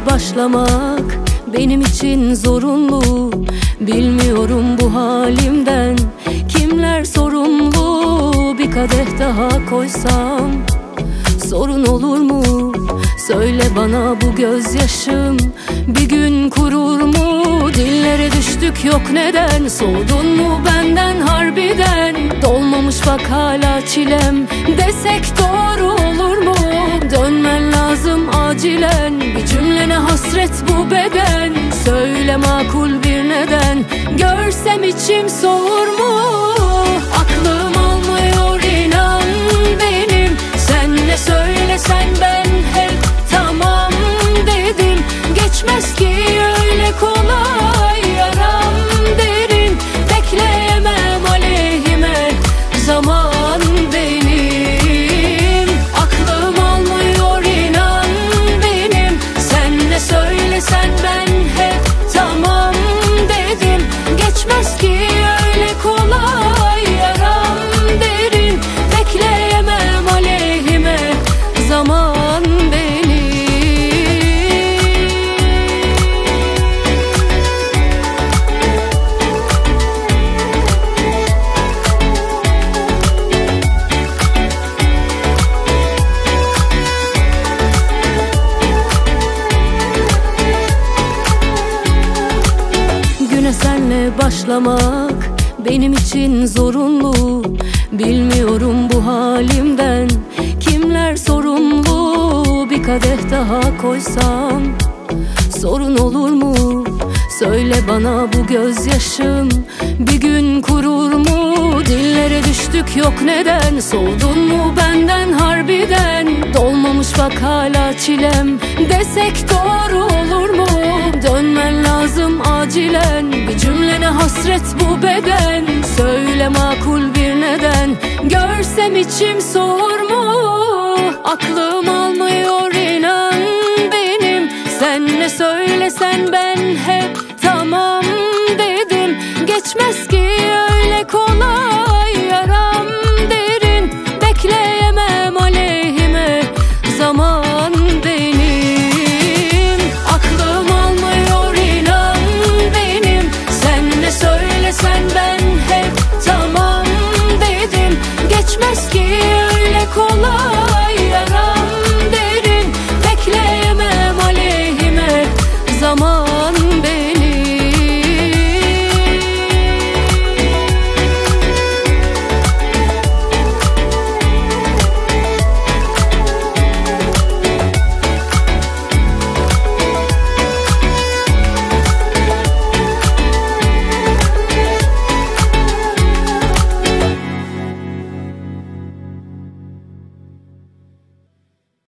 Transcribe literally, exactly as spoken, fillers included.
başlamak benim için zorunlu. Bilmiyorum bu halimden kimler sorumlu. Bir kadeh daha koysam sorun olur mu? Söyle bana, bu gözyaşım bir gün kurur mu? Dillere düştük, yok neden? Soğudun mu benden harbiden? Dolmamış bak hala çilem desek doğru olur mu? Dönmen lazım acilen, bir cümlene hasret bu beden. Söyle makul bir neden, görsem içim soğur mu? Aklım almıyor inan benim, sen ne söylesen ben hep tamam dedim. Geçmez ki öyle kolay yaram derin, bekleyemem aleyhime zaman benim. Aklım almıyor inan benim, sen ne söylesen ben hep tamam dedim. Geçmez ki öyle kolay yaram derin, bekleyemem aleyhime zaman benim. Güne senle başlamak benim için zorunlu. Bilmiyorum bu halimden kimler sorumlu. Bir kadeh daha koysam sorun olur mu? Söyle bana, bu gözyaşım bir gün kurur mu? Dillere düştük, yok neden? Soğudun mu benden harbiden? Dolmamış bak hala çilem desek doğru olur mu? Dönmen lazım acilen, bir cümlene hasret bu beden. Söyle makul bir neden, görsem içim soğur mu? Aklım almıyor inan benim, sen ne söylesen ben hep tamam dedim. Geçmez ki öyle kolay yaram derin, bekleyemem aleyhime zaman benim. Aklım almıyor inan benim, sen ne söylesen ben hep tamam dedim. Geçmez ki öyle kolay